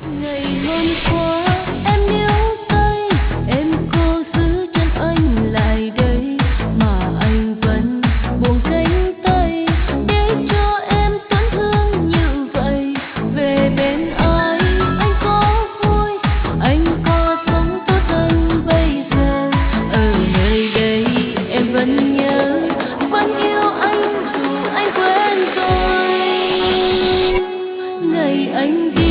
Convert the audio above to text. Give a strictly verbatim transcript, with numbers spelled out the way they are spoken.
Ngày hôm qua em níu tay em cố giữ chân anh lại đây mà anh vẫn buông cánh tay để cho em tổn thương như vậy. Về bên ai anh có vui, anh có sống tốt hơn bây giờ. Ở nơi đây em vẫn nhớ, vẫn yêu anh dù anh quên rồi. Ngày anh đi